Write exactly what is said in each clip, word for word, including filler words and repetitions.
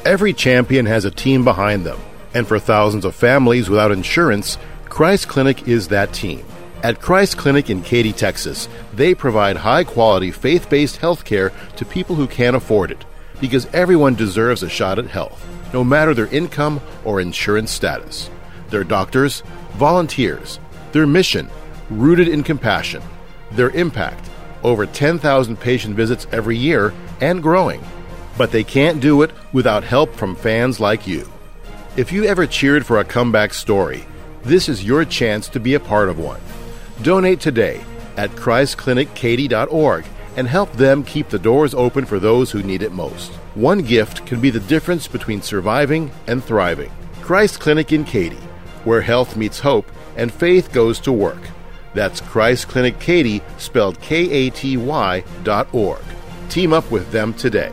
Every champion has a team behind them, and for thousands of families without insurance, Christ Clinic is that team. At Christ Clinic in Katy, Texas, they provide high-quality, faith-based health care to people who can't afford it, because everyone deserves a shot at health, no matter their income or insurance status. Their doctors, volunteers, their mission, rooted in compassion, their impact, over ten thousand patient visits every year and growing. But they can't do it without help from fans like you. If you ever cheered for a comeback story, this is your chance to be a part of one. Donate today at christ clinic katy dot org and help them keep the doors open for those who need it most. One gift can be the difference between surviving and thriving. Christ Clinic in Katy, where health meets hope and faith goes to work. That's Christ Clinic Katy, spelled K A T Y dot org. Team up with them today.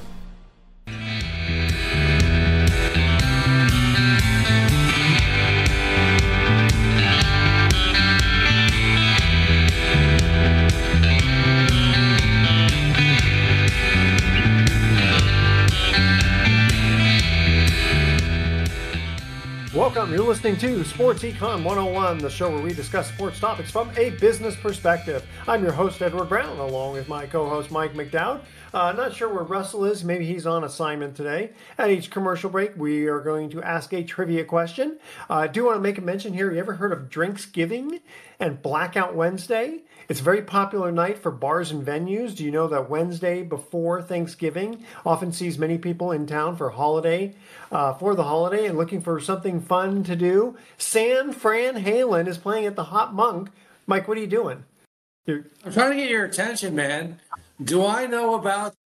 Welcome, you're listening to Sports Econ one oh one, the show where we discuss sports topics from a business perspective. I'm your host, Edward Brown, along with my co-host, Mike McDowd. Uh, not sure where Russell is. Maybe he's on assignment today. At each commercial break, we are going to ask a trivia question. Uh, I do want to make a mention here. You ever heard of Drinksgiving and Blackout Wednesday? It's a very popular night for bars and venues. Do you know that Wednesday before Thanksgiving often sees many people in town for holiday, uh, for the holiday and looking for something fun to do? San Fran Halen is playing at the Hot Monk. Mike, what are you doing? You're... I'm trying to get your attention, man. Do I know about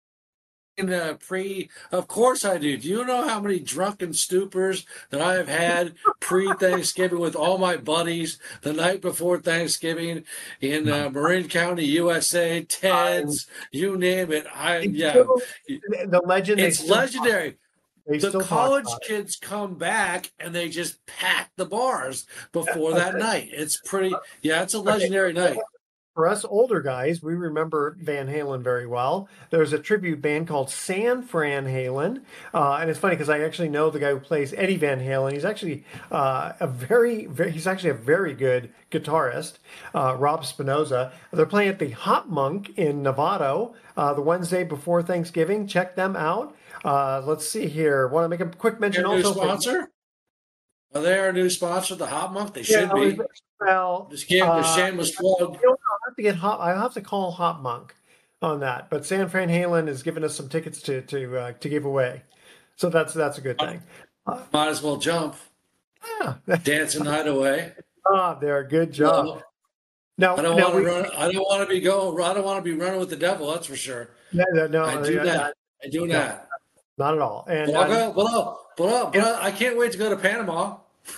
in the pre? Of course I do. Do you know how many drunken stupors that I have had pre-Thanksgiving with all my buddies the night before Thanksgiving in uh, Marin County, U S A, Ted's, you name it. I yeah, still, the legend. It's legendary. They the college kids come back and they just pack the bars before that night. It's pretty. Yeah, it's a legendary night. For us older guys, we remember Van Halen very well. There's a tribute band called San Fran Halen. Uh, and it's funny because I actually know the guy who plays Eddie Van Halen. He's actually uh, a very, very, he's actually a very good guitarist, uh, Rob Spinoza. They're playing at the Hot Monk in Novato uh, the Wednesday before Thanksgiving. Check them out. Uh, let's see here. Want to make a quick mention Your new also. Sponsor? Are they our new sponsor, the Hot Monk? They should yeah, be. Well, just give uh, a shameless plug. I'll have to get hot. I'll have to call Hot Monk on that. But San Fran Halen has given us some tickets to to uh, to give away, so that's that's a good thing. Uh, Might as well jump. Yeah, dance a night away. Ah, they're a good job. No, now, I don't now want we, to run. I don't want to be going. I don't want to be running with the devil. That's for sure. Yeah, no, I do yeah, that. I do no, that. Not at all. And but I'll go, but I'll, but I'll, but I'll, I can't wait to go to Panama.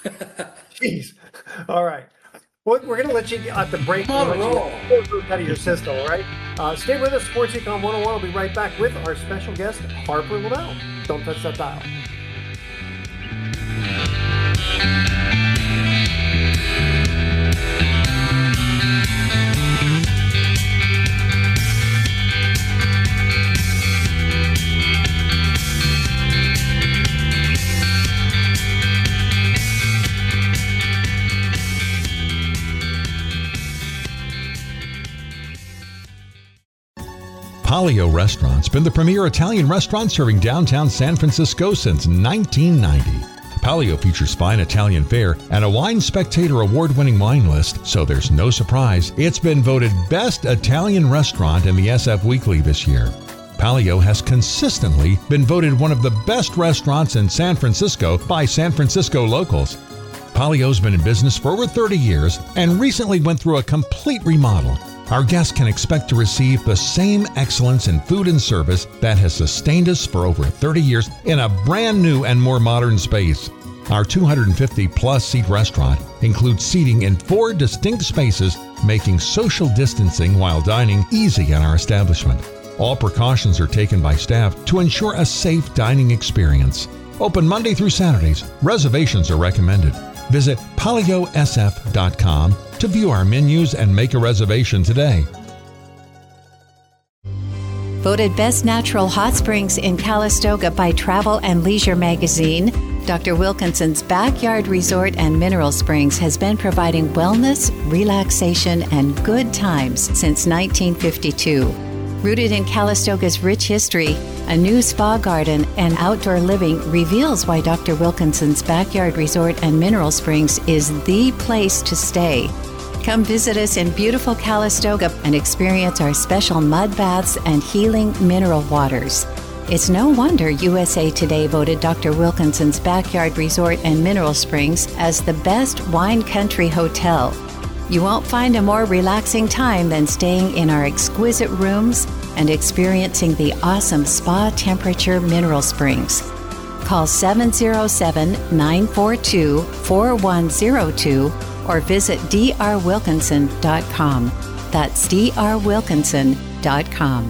Jeez. All right. Well, we're going to let you get at the break. Come on, roll. Out of your system, all right? Uh, stay with us. Sports Econ one oh one will be right back with our special guest, Harper Lavelle. Don't touch that dial. Palio Restaurant's been the premier Italian restaurant serving downtown San Francisco since nineteen ninety. Palio features fine Italian fare and a Wine Spectator award-winning wine list, so there's no surprise it's been voted Best Italian Restaurant in the S F Weekly this year. Palio has consistently been voted one of the best restaurants in San Francisco by San Francisco locals. Palio's been in business for over thirty years and recently went through a complete remodel. Our guests can expect to receive the same excellence in food and service that has sustained us for over thirty years in a brand new and more modern space. Our two hundred fifty plus seat restaurant includes seating in four distinct spaces, making social distancing while dining easy at our establishment. All precautions are taken by staff to ensure a safe dining experience. Open Monday through Saturdays. Reservations are recommended. Visit palio s f dot com to view our menus and make a reservation today. Voted Best Natural Hot Springs in Calistoga by Travel and Leisure magazine, Doctor Wilkinson's Backyard Resort and Mineral Springs has been providing wellness, relaxation, and good times since nineteen fifty-two. Rooted in Calistoga's rich history, a new spa garden and outdoor living reveals why Doctor Wilkinson's Backyard Resort and Mineral Springs is the place to stay. Come visit us in beautiful Calistoga and experience our special mud baths and healing mineral waters. It's no wonder U S A Today voted Doctor Wilkinson's Backyard Resort and Mineral Springs as the best wine country hotel. You won't find a more relaxing time than staying in our exquisite rooms and experiencing the awesome spa temperature mineral springs. Call seven oh seven, nine four two, four one oh two or visit d r wilkinson dot com. That's d r wilkinson dot com.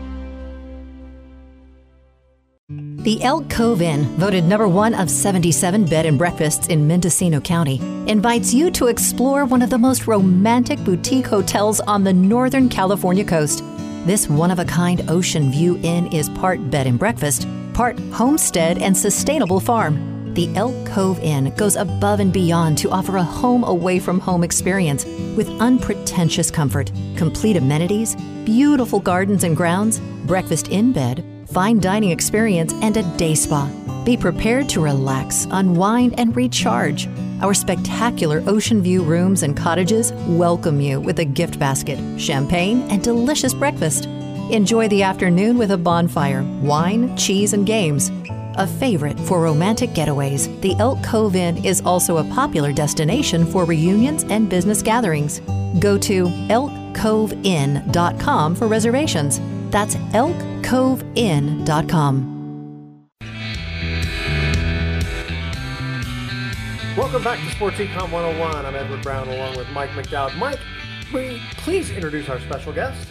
The Elk Cove Inn, voted number one of seventy-seven bed and breakfasts in Mendocino County, invites you to explore one of the most romantic boutique hotels on the Northern California coast. This one-of-a-kind ocean view inn is part bed and breakfast, part homestead and sustainable farm. The Elk Cove Inn goes above and beyond to offer a home away from home experience with unpretentious comfort, complete amenities, beautiful gardens and grounds, breakfast in bed, fine dining experience, and a day spa. Be prepared to relax, unwind, and recharge. Our spectacular ocean view rooms and cottages welcome you with a gift basket, champagne, and delicious breakfast. Enjoy the afternoon with a bonfire, wine, cheese, and games. A favorite for romantic getaways, the Elk Cove Inn is also a popular destination for reunions and business gatherings. Go to elk cove inn dot com for reservations. That's elk cove inn dot com. Welcome back to Sports Econ one oh one. I'm Edward Brown along with Mike McDowd. Mike, will you please introduce our special guest?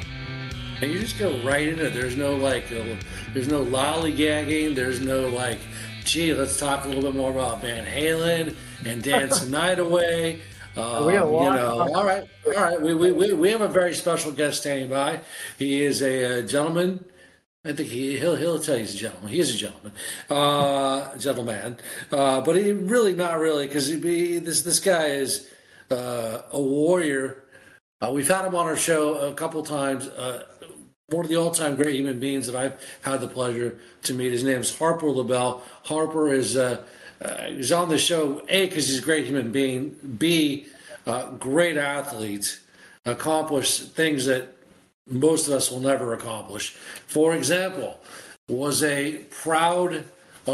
And you just go right into it. There's no like, uh, there's no lollygagging. There's no like, gee, let's talk a little bit more about Van Halen and Dance the Night Away. Um, we got a lot you know, all right, all right. We, we we we have a very special guest standing by. He is a, uh gentleman. I think he he'll he'll tell you he's a gentleman. He is a gentleman, uh, gentleman. Uh, but he really not really because he this this guy is uh, a warrior. Uh, we've had him on our show a couple times. Uh, one of the all-time great human beings that I've had the pleasure to meet. His name is Harper LaBelle. Harper is uh, uh, he's on the show, A, because he's a great human being, B, uh, great athlete, accomplished things that most of us will never accomplish. For example, was a proud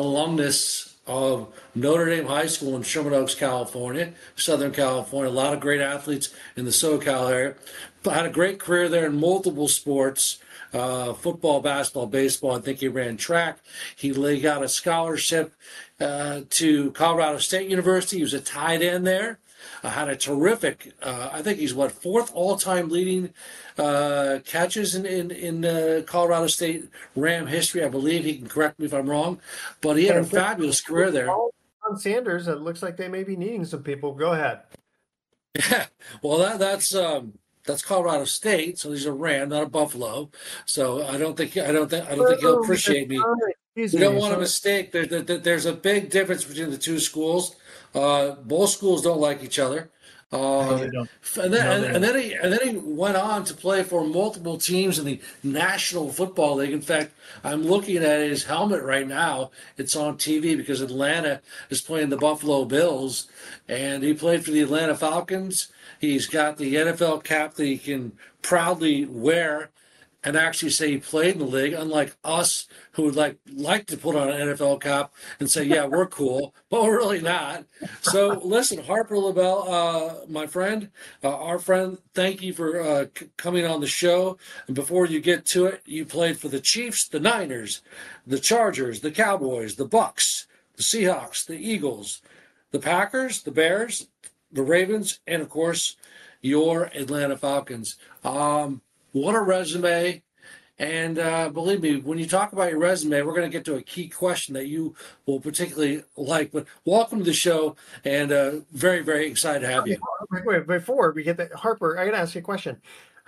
alumnus of Notre Dame High School in Sherman Oaks, California, Southern California. A lot of great athletes in the SoCal area. Had a great career there in multiple sports, uh, football, basketball, baseball. I think he ran track. He got a scholarship uh, to Colorado State University. He was a tight end there. Uh, had a terrific, uh, I think he's what, fourth all-time leading uh, catches in, in, in uh, Colorado State Ram history. I believe he can correct me if I'm wrong, but he had a fabulous career there. On Sanders, it looks like they may be needing some people. Go ahead. Yeah, well, that, that's um, that's Colorado State, so he's a Ram, not a Buffalo. So I don't think I don't think I don't think he'll appreciate me. We don't want a mistake. There, there, there's a big difference between the two schools. Uh, both schools don't like each other. Uh, and, then, no, and, and then he and then he went on to play for multiple teams in the National Football League. In fact, I'm looking at his helmet right now. It's on T V because Atlanta is playing the Buffalo Bills, and he played for the Atlanta Falcons. He's got the N F L cap that he can proudly wear and actually say he played in the league, unlike us who would like like to put on an N F L cap and say, yeah, we're cool, but we're really not. So listen, Harper LaBelle, uh, my friend, uh, our friend, thank you for uh, c- coming on the show. And before you get to it, you played for the Chiefs, the Niners, the Chargers, the Cowboys, the Bucks, the Seahawks, the Eagles, the Packers, the Bears, the Ravens, and of course, your Atlanta Falcons. Um, What a resume. And uh, believe me, when you talk about your resume, we're going to get to a key question that you will particularly like. But welcome to the show, and uh, very, very excited to have you. Wait, wait, before we get that, Harper, I got to ask you a question.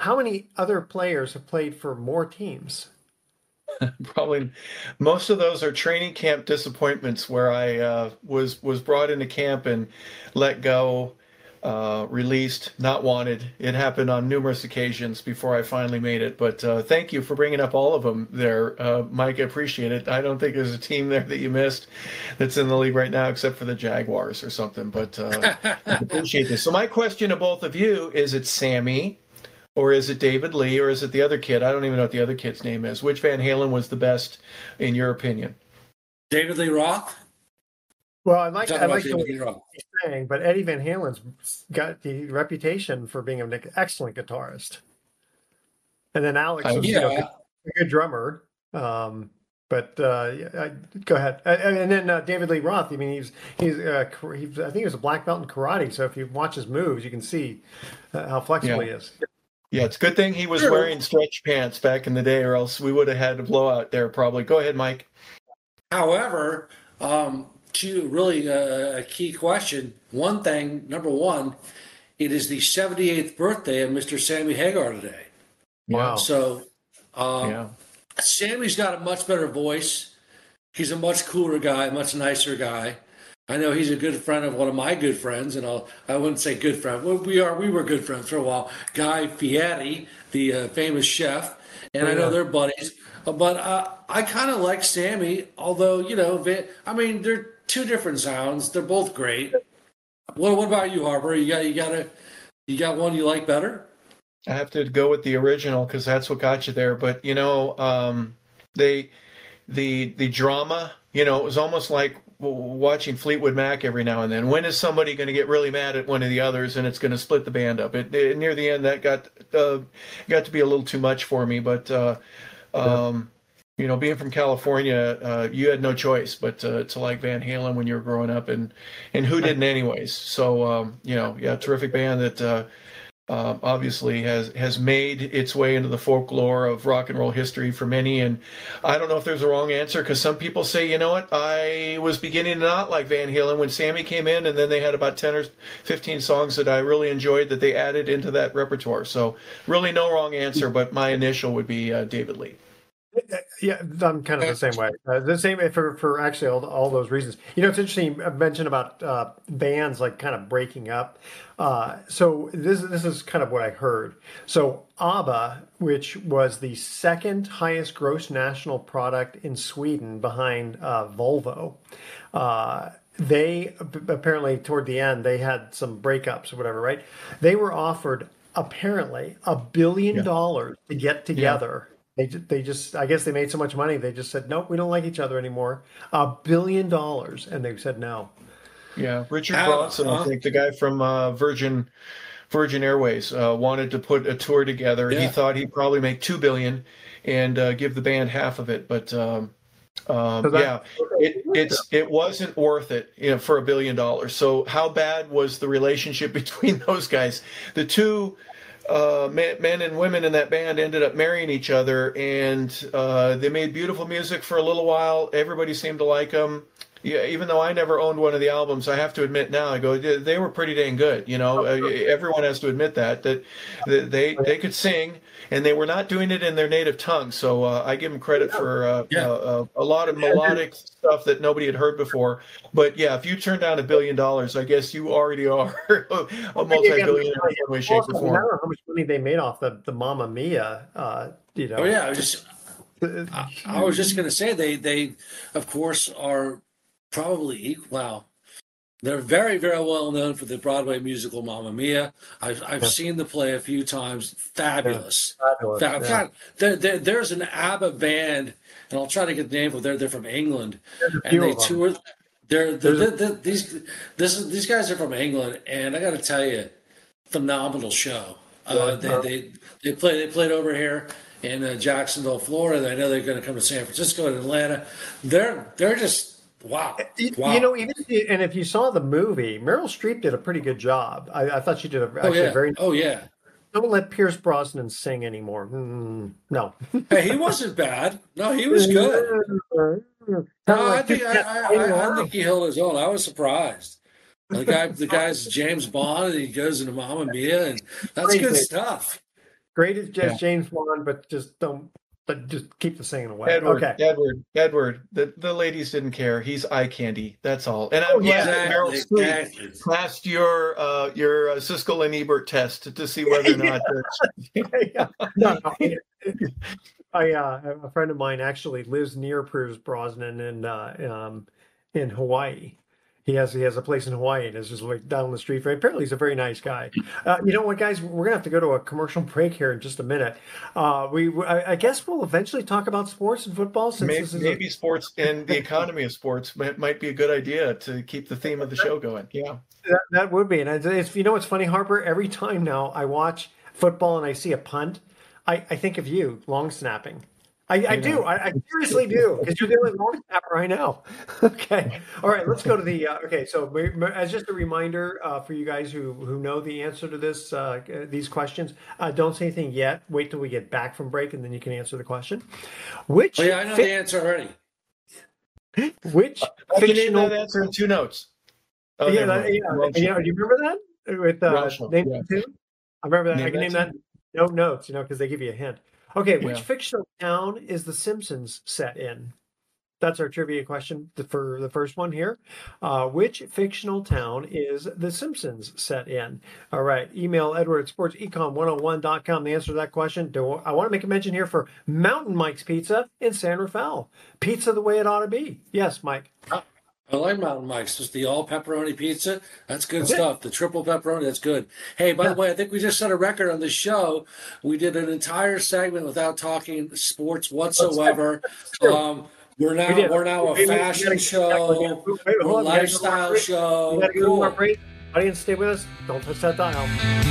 how many other players have played for more teams? Probably most of those are training camp disappointments where I uh, was was brought into camp and let go, uh, released, not wanted. It happened on numerous occasions before I finally made it. But uh, thank you for bringing up all of them there, uh, Mike. I appreciate it. I don't think there's a team there that you missed that's in the league right now except for the Jaguars or something. But uh, I appreciate this. So my question to both of you is: it Sammy? Or is it David Lee, or is it the other kid? I don't even know what the other kid's name is. Which Van Halen was the best, in your opinion? David Lee Roth? Well, I like I like David the Lee way Roth. he's saying, but Eddie Van Halen's got the reputation for being an excellent guitarist. And then Alex I- was you Yeah. know, a good drummer. Um, but uh, yeah, I, go ahead. Uh, And then uh, David Lee Roth. I mean, he's he's, uh, kar- he's I think he was a black belt in karate. So if you watch his moves, you can see uh, how flexible Yeah. he is. Yeah, it's a good thing he was Sure. wearing stretch pants back in the day, or else we would have had a blowout there probably. Go ahead, Mike. However, um, to really uh, a key question, one thing, number one, it is the seventy-eighth birthday of Mister Sammy Hagar today. Wow. So um, Yeah. Sammy's got a much better voice. He's a much cooler guy, much nicer guy. I know he's a good friend of one of my good friends, and I'll, I wouldn't say good friend. Well, we are we were good friends for a while. Guy Fieri, the uh, famous chef, and I know they're buddies. Uh, But uh, I kind of like Sammy, although you know, Va- I mean, they're two different sounds. They're both great. What What about you, Harper? You got you got a you got one you like better? I have to go with the original because that's what got you there. But you know, um, they the the drama. You know, it was almost like w- watching Fleetwood Mac every now and then. When is somebody going to get really mad at one of the others, and it's going to split the band up? It, it- near the end, that got uh, got to be a little too much for me. But uh, um, you know, being from California, uh, you had no choice but uh, to like Van Halen when you were growing up, and and who didn't anyways? So um, you know, yeah, terrific band that. Uh, um, obviously has has made its way into the folklore of rock and roll history for many. And I don't know if there's a wrong answer because some people say, you know what, I was beginning to not like Van Halen when Sammy came in, and then they had about ten or fifteen songs that I really enjoyed that they added into that repertoire. So really no wrong answer, but my initial would be uh, David Lee. Yeah, I'm kind of the same way. Uh, the same for for actually all, all those reasons. You know, it's interesting. I mentioned about uh, bands like kind of breaking up. Uh, so this this is kind of what I heard. So ABBA, which was the second highest gross national product in Sweden behind uh, Volvo, uh, they apparently toward the end they had some breakups or whatever. Right? They were offered apparently a billion Yeah. dollars to get together. They ju- they just I guess they made so much money they just said nope, we don't like each other anymore. A billion dollars, and they said no. Yeah, Richard How- Branson, I huh? think the guy from uh, Virgin Virgin Airways uh, wanted to put a tour together. He Yeah. thought he'd probably make two billion and uh, give the band half of it, but um, um, So that- yeah, it it's it wasn't worth it, you know, for a billion dollars. So how bad was the relationship between those guys? The two uh, men, men and women in that band ended up marrying each other, and uh, they made beautiful music for a little while. Everybody seemed to like them. Yeah, even though I never owned one of the albums, I have to admit now, I go, "Yeah, they were pretty dang good. You know, uh, everyone has to admit that that that they they could sing, and they were not doing it in their native tongue. So uh, I give them credit for uh, Yeah. uh, a lot of melodic stuff that nobody had heard before. But yeah, if you turn down a billion dollars, I guess you already are a multi-billionaire in one way, shape, Also, or I mean, I form. don't know how much money they made off the the Mamma Mia. Uh, you know, Oh yeah, I was just Uh, I, I was just going to say they they of course are probably equal. Wow. They're very, very well known for the Broadway musical Mamma Mia. I've, I've Yeah. seen the play a few times. Fabulous. fabulous. Fab- Yeah. God, there, there, there's an ABBA band, and I'll try to get the name of it. They're, they're from England. There's a And few they of them. tour. They're, There's they're, a- they're, these, this, is- these guys are from England, and I got to tell you, phenomenal show. Uh, they, they, they, play, they played over here in uh, Jacksonville, Florida. I know they're going to come to San Francisco and Atlanta. They're, they're just. Wow. You- wow. You know, even if you, and if you saw the movie, Meryl Streep did a pretty good job. I, I thought she did a, oh, actually yeah. a very. Oh, yeah. Don't let Pierce Brosnan sing anymore. Mm, no. Hey, he wasn't bad. No, he was good. No, I think I, I, I, I think he held his own. I was surprised. The guy, the guy's James Bond, and he goes into Mamma Mia, and that's good Crazy. stuff. Great as just Yeah. James Bond, but just don't, but just keep the singing away. Edward, Okay. Edward, Edward. The, the ladies didn't care. He's eye candy. That's all. And I'm Oh, glad yeah, that Meryl Streep exactly. passed your uh, your uh, Siskel and Ebert test to, to see whether or not. yeah. No, no. I uh, a friend of mine actually lives near Pierce Brosnan in uh, um, in Hawaii. He has he has a place in Hawaii, and it's just like down the street. Apparently, he's a very nice guy. Uh, you know what, guys? We're gonna have to go to a commercial break here in just a minute. Uh, we I, I guess we'll eventually talk about sports and football. Since maybe, this is maybe a, sports and the economy of sports might, might be a good idea to keep the theme of the show going. Yeah, that, that would be. And it's, it's, you know what's funny, Harper? Every time now I watch football and I see a punt, I, I think of you, long snapping. I, I do. I, I seriously do, because you're the only long snapper I know. Okay. All right. Let's go to the. Uh, okay. So, as just a reminder uh, for you guys who who know the answer to this uh, these questions, uh, don't say anything yet. Wait till we get back from break, and then you can answer the question. Which? Oh, yeah, I know fi- the answer already. Which I can fictional? name that answer in two notes. Oh, yeah, that, yeah. yeah. Do you remember that with uh, name yeah. two? I remember that. Name I can that name that. No notes, you know, because they give you a hint. Okay, which Yeah. fictional town is The Simpsons set in? That's our trivia question for the first one here. Uh, which fictional town is The Simpsons set in? All right, email Edward at sports econ one oh one dot com the answer to that question. Do, I want to make a mention here for Mountain Mike's Pizza in San Rafael. Pizza the way it ought to be. Yes, Mike. I like Mountain Mike's. Just the all pepperoni pizza. That's good stuff. The triple pepperoni. That's good. Hey, by the way, I think we just set a record on the show. We did an entire segment without talking sports whatsoever. Um, we're now We did. we're now a Wait, wait, fashion we gotta- show, wait, wait, we're a hold on, we gotta go to our lifestyle break. show. We gotta go to our Cool. break. Audience, stay with us. Don't touch that dial.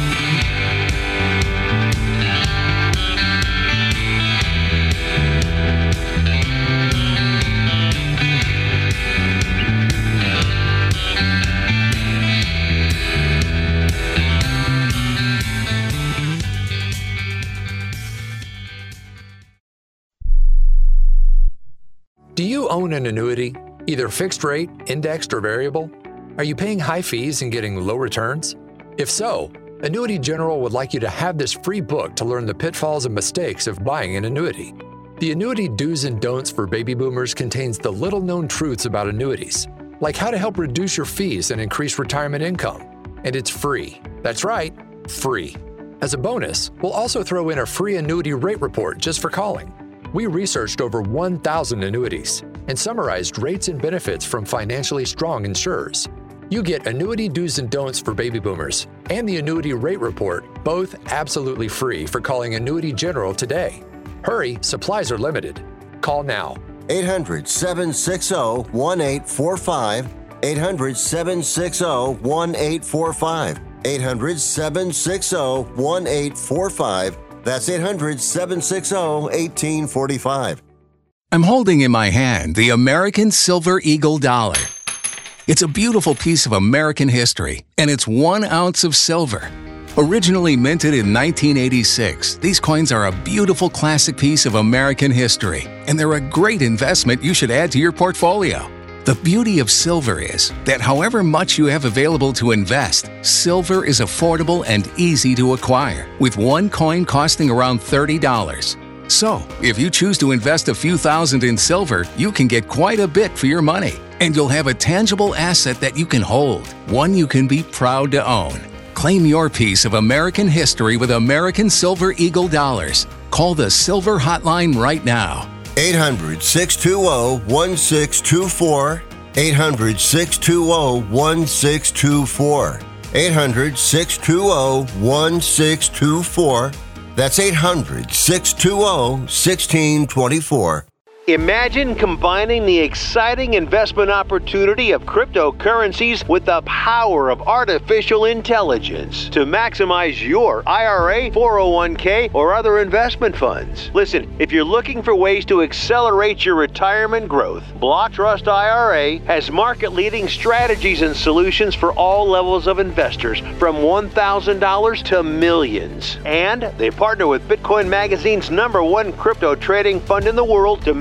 Do you own an annuity, either fixed rate, indexed, or variable? Are you paying high fees and getting low returns? If so, Annuity General would like you to have this free book to learn the pitfalls and mistakes of buying an annuity. The Annuity Do's and Don'ts for Baby Boomers contains the little-known truths about annuities, like how to help reduce your fees and increase retirement income. And it's free. That's right, free. As a bonus, we'll also throw in a free annuity rate report just for calling. We researched over one thousand annuities and summarized rates and benefits from financially strong insurers. You get Annuity Do's and Don'ts for Baby Boomers and the Annuity Rate Report, both absolutely free for calling Annuity General today. Hurry, supplies are limited. Call now. eight hundred, seven six zero, one eight four five. eight hundred, seven six zero, one eight four five. eight hundred, seven six zero, one eight four five. That's eight hundred, seven six zero, one eight four five. I'm holding in my hand the American Silver Eagle Dollar. It's a beautiful piece of American history, and it's one ounce of silver. Originally minted in nineteen eighty-six, these coins are a beautiful classic piece of American history, and they're a great investment you should add to your portfolio. The beauty of silver is that however much you have available to invest, silver is affordable and easy to acquire, with one coin costing around thirty dollars. So, if you choose to invest a few thousand in silver, you can get quite a bit for your money, and you'll have a tangible asset that you can hold, one you can be proud to own. Claim your piece of American history with American Silver Eagle Dollars. Call the Silver Hotline right now. eight hundred, six two zero, one six two four. eight hundred, six two zero, one six two four. eight hundred, six two zero, one six two four. That's eight hundred, six two zero, one six two four. Imagine combining the exciting investment opportunity of cryptocurrencies with the power of artificial intelligence to maximize your I R A, four oh one k, or other investment funds. Listen, if you're looking for ways to accelerate your retirement growth, Block Trust I R A has market-leading strategies and solutions for all levels of investors, from one thousand dollars to millions. And they partner with Bitcoin Magazine's number one crypto trading fund in the world to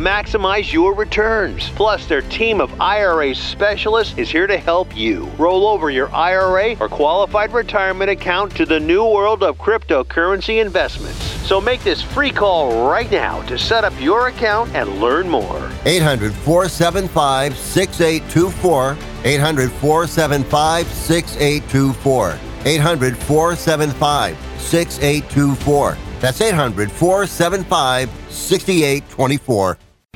maximize your returns. Plus, their team of I R A specialists is here to help you roll over your I R A or qualified retirement account to the new world of cryptocurrency investments. So make this free call right now to set up your account and learn more. eight hundred, four seven five, six eight two four. eight hundred, four seven five, six eight two four. eight hundred, four seven five, six eight two four. That's eight hundred, four seven five, six eight two four.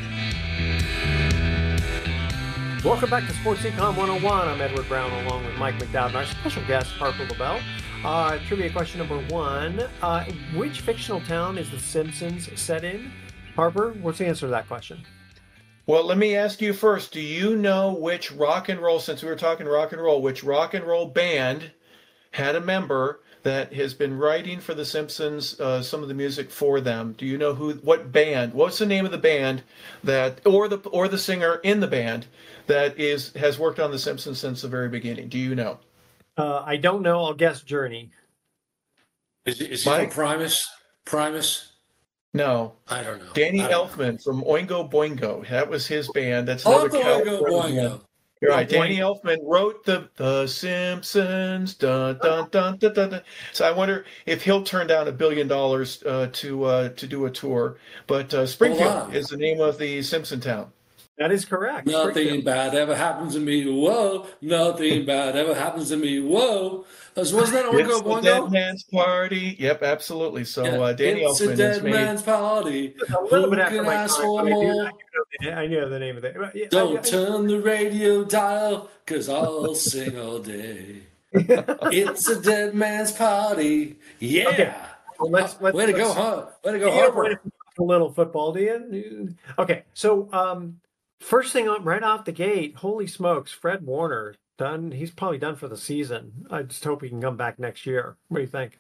Welcome back to Sports Econ one oh one. I'm Edward Brown along with Mike McDowd and our special guest, Harper LaBelle. Uh, trivia question number one. Uh, which fictional town is The Simpsons set in? Harper, what's the answer to that question? Well, let me ask you first. Do you know which rock and roll, since we were talking rock and roll, which rock and roll band had a member that has been writing for The Simpsons uh, some of the music for them? Do you know who, what band, what's the name of the band that, or the or the singer in the band that is has worked on The Simpsons since the very beginning? Do you know? Uh, I don't know. I'll guess Journey. Is, is he from Primus? Primus? No. I don't know. Danny don't Elfman know. From Oingo Boingo. That was his band. That's Oh, another Oingo Boingo. You're right. Danny Elfman wrote the The Simpsons. Dun, dun, dun, dun, dun, dun. So I wonder if he'll turn down a billion dollars uh, to uh, to do a tour. But uh, Springfield is the name of the Simpson town. That is correct. Nothing bad ever happens to me. Whoa. Nothing bad ever happens to me. Whoa. Wasn't that Oingo Boingo? It's a dead man's party. Yep, absolutely. So yeah, uh, Danny it's Elfman a dead is made... man's party. A little Who bit after can my ask time, for I, knew, more? I, knew, I knew the name of it. Don't I, I, turn the radio dial, because I'll sing all day. It's a dead man's party. Yeah. Okay. Well, let's, let's, Way to let's, go, huh? Way to go, you Harper. know, a little football, do you? Okay, so um, first thing on, right off the gate, holy smokes, Fred Warner, done. He's probably done for the season. I just hope he can come back next year. What do you think?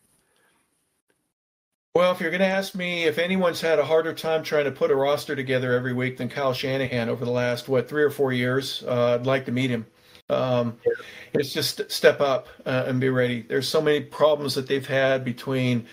Well, if you're going to ask me if anyone's had a harder time trying to put a roster together every week than Kyle Shanahan over the last, what, three or four years, uh, I'd like to meet him. Um, it's just step up uh, and be ready. There's so many problems that they've had between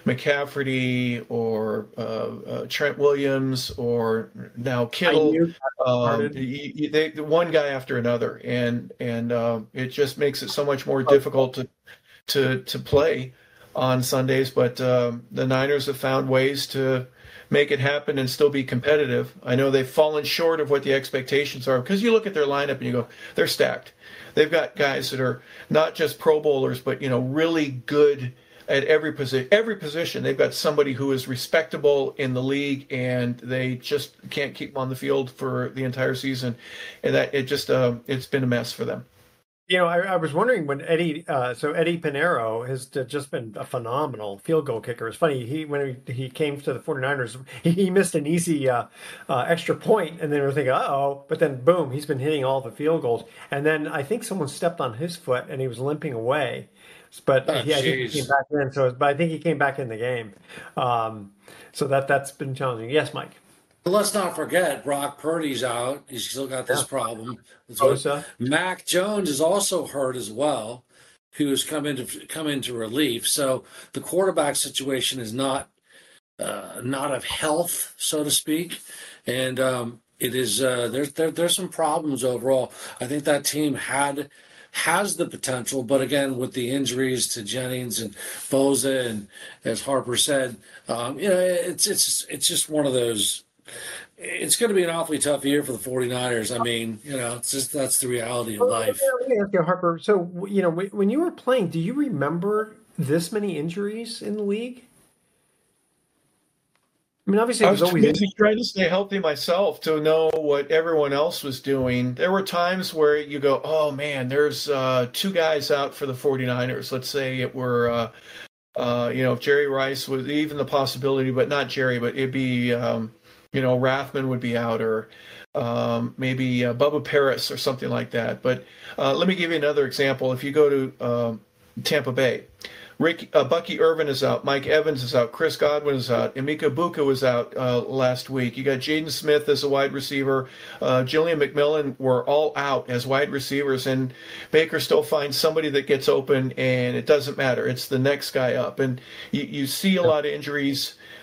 McCaffrey or uh, uh, Trent Williams or now Kittle. Um, you, you, they, one guy after another, and and uh, it just makes it so much more difficult to to to play on Sundays. But um, the Niners have found ways to make it happen and still be competitive. I know they've fallen short of what the expectations are, because you look at their lineup and you go, they're stacked. They've got guys that are not just Pro Bowlers, but, you know, really good at every position. Every position, they've got somebody who is respectable in the league, and they just can't keep them on the field for the entire season. And that it just uh, it's been a mess for them. You know, I, I was wondering when Eddie, uh, so Eddie Pinheiro has just been a phenomenal field goal kicker. It's funny, he when he, he came to the 49ers, he, he missed an easy uh, uh, extra point, and then we were thinking, uh-oh, but then boom, he's been hitting all the field goals. And then I think someone stepped on his foot, and he was limping away. But oh, he, I think he came back in, so, but I think he came back in the game. Um, so that, that's been challenging. Yes, Mike? Let's not forget, Brock Purdy's out. He's still got this yeah. problem. Bosa. Mac Jones is also hurt as well, who's come into come into relief. So the quarterback situation is not uh, not of health, so to speak, and um, it is uh, there's there, there's some problems overall. I think that team had has the potential, but again, with the injuries to Jennings and Bosa, and as Harper said, um, you know, it's it's it's just one of those. It's going to be an awfully tough year for the 49ers. I mean, you know, it's just that's the reality of life. Let me ask you, Harper. So, you know, when you were playing, do you remember this many injuries in the league? I mean, obviously, I it was, was always busy trying to stay healthy myself to know what everyone else was doing. There were times where you go, oh, man, there's uh, two guys out for the 49ers. Let's say it were, uh, uh, you know, if Jerry Rice was even the possibility, but not Jerry, but it'd be um, – you know, Rathman would be out, or um, maybe uh, Bubba Paris or something like that. But uh, let me give you another example. If you go to um, Tampa Bay, Rick, uh, Bucky Irvin is out, Mike Evans is out, Chris Godwin is out, Emeka Buka was out uh, last week. You got Jaden Smith as a wide receiver, uh, Jillian McMillan were all out as wide receivers, and Baker still finds somebody that gets open, and it doesn't matter. It's the next guy up. And you, you see a lot of injuries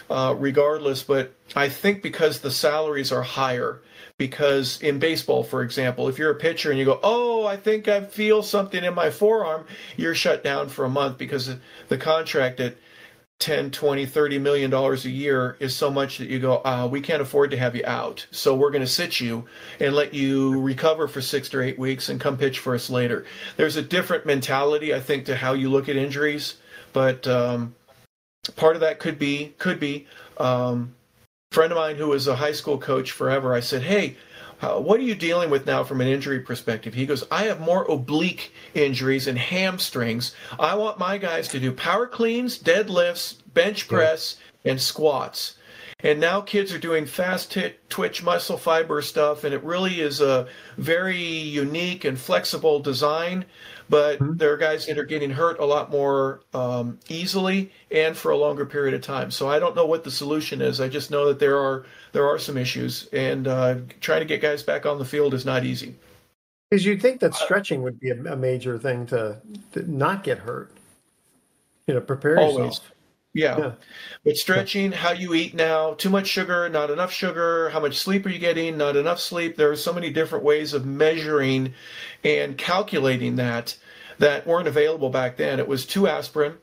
uh, regardless. But I think because the salaries are higher, because in baseball, for example, if you're a pitcher and you go, oh, I think I feel something in my forearm, you're shut down for a month because the contract at ten, twenty, thirty million dollars a year is so much that you go, uh, we can't afford to have you out. So we're going to sit you and let you recover for six or eight weeks and come pitch for us later. There's a different mentality, I think, to how you look at injuries. But um, part of that could be, could be, um, a friend of mine who was a high school coach forever, I said, hey, Uh, what are you dealing with now from an injury perspective? He goes, I have more oblique injuries and hamstrings. I want my guys to do power cleans, deadlifts, bench press, and squats. And now kids are doing fast t- twitch muscle fiber stuff, and it really is a very unique and flexible design. But mm-hmm. there are guys that are getting hurt a lot more um, easily and for a longer period of time. So I don't know what the solution is. I just know that there are there are some issues, and uh, trying to get guys back on the field is not easy. Because you'd think that stretching would be a, a major thing to, to not get hurt. You know, prepare yourself. Always. Yeah. yeah. But stretching, how you eat now, too much sugar, not enough sugar, how much sleep are you getting, not enough sleep. There are so many different ways of measuring and calculating that that weren't available back then. It was two aspirin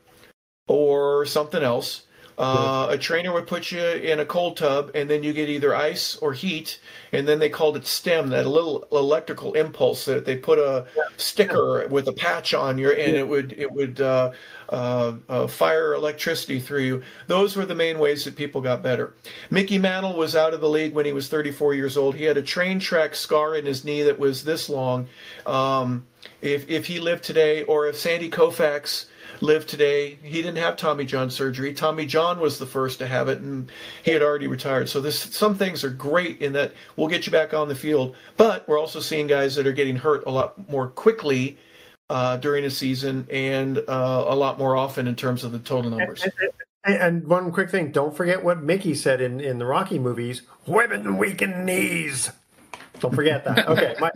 or something else. Uh, a trainer would put you in a cold tub, and then you get either ice or heat, and then they called it STEM, that little electrical impulse that they put a sticker with a patch on your, and it would it would uh, uh, uh, fire electricity through you. Those were the main ways that people got better. Mickey Mantle was out of the league when he was thirty-four years old. He had a train track scar in his knee that was this long. Um, if if he lived today, or if Sandy Koufax lived today, he didn't have Tommy John surgery. Tommy John was the first to have it, and he had already retired. So this, some things are great in that we'll get you back on the field, but we're also seeing guys that are getting hurt a lot more quickly uh, during a season, and uh, a lot more often in terms of the total numbers. And, and, and one quick thing, don't forget what Mickey said in, in the Rocky movies, women weaken knees. Don't forget that. Okay. My,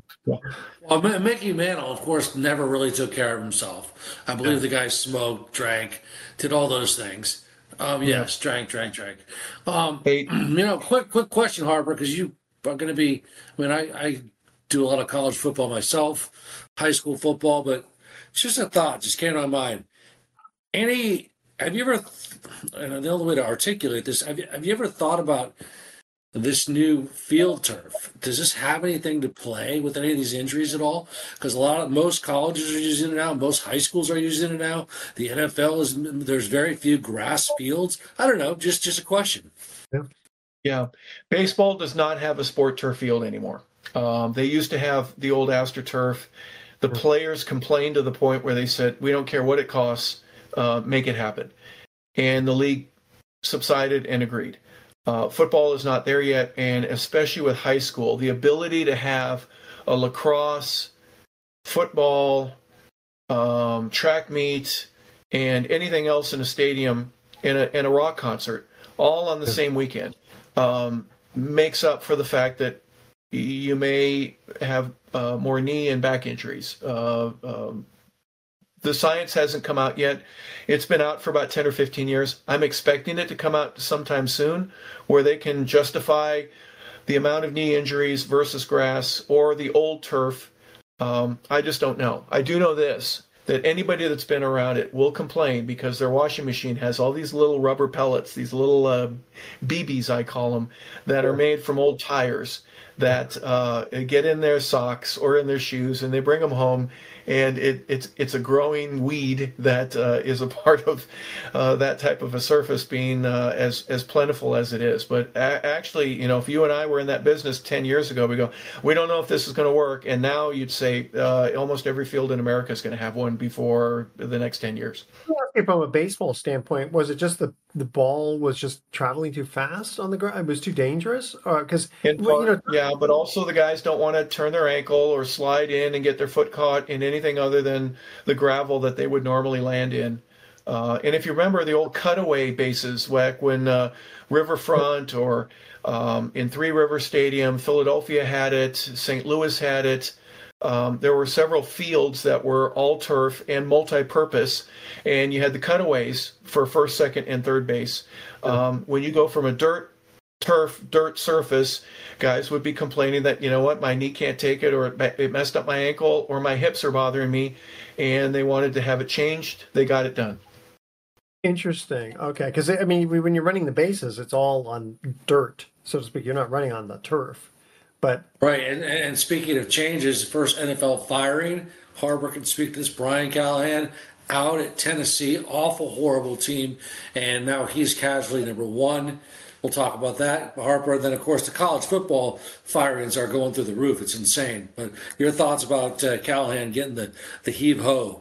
well, Mickey Mantle, of course, never really took care of himself. I believe the guy smoked, drank, did all those things. Um, yes, drank, drank, drank. Um, you know, quick, quick question, Harper, because you are going to be. I mean, I, I do a lot of college football myself, high school football, but it's just a thought, just came to my mind. Any? Have you ever? And the only way to articulate this, have you, have you ever thought about this new field turf? Does this have anything to play with any of these injuries at all? Because a lot of most colleges are using it now, most high schools are using it now. The N F L is there's very few grass fields. I don't know, just just a question. Yeah, yeah. Baseball does not have a sport turf field anymore. Um, they used to have the old AstroTurf. The players complained to the point where they said, "We don't care what it costs, uh, make it happen," and the league subsided and agreed. Uh, football is not there yet, and especially with high school, the ability to have a lacrosse, football, um, track meet, and anything else in a stadium, in a, in a rock concert, all on the same weekend, um, makes up for the fact that you may have uh, more knee and back injuries. Uh, um, The science hasn't come out yet. It's been out for about ten or fifteen years. I'm expecting it to come out sometime soon, where they can justify the amount of knee injuries versus grass or the old turf. Um, I just don't know. I do know this, that anybody that's been around it will complain because their washing machine has all these little rubber pellets, these little uh, B Bs, I call them, that are made from old tires that uh, get in their socks or in their shoes, and they bring them home. And it, it's it's a growing weed that uh, is a part of uh, that type of a surface being uh, as as plentiful as it is. But a- actually, you know, if you and I were in that business ten years ago, we go, we don't know if this is going to work. And now you'd say uh, almost every field in America is going to have one before the next ten years. From a baseball standpoint, was it just the the ball was just traveling too fast on the ground? It was too dangerous, because you know, yeah, but also the guys don't want to turn their ankle or slide in and get their foot caught in anything other than the gravel that they would normally land in. Uh, and if you remember the old cutaway bases, back when uh, Riverfront or um, in Three River Stadium, Philadelphia had it, Saint Louis had it. um, there were several fields that were all turf and multi-purpose, and you had the cutaways for first, second, and third base. Um, when you go from a dirt, turf, dirt surface, guys would be complaining that, you know what, my knee can't take it, or it, it messed up my ankle, or my hips are bothering me, and they wanted to have it changed. They got it done. Interesting. Okay, because I mean, when you're running the bases, it's all on dirt, so to speak. You're not running on the turf. But right, and, and speaking of changes, first N F L firing, Harper can speak to this, Brian Callahan, out at Tennessee, awful, horrible team, and now he's casualty number one. We'll talk about that, Harper. Then, of course, the college football firings are going through the roof. It's insane. But your thoughts about uh, Callahan getting the, the heave-ho?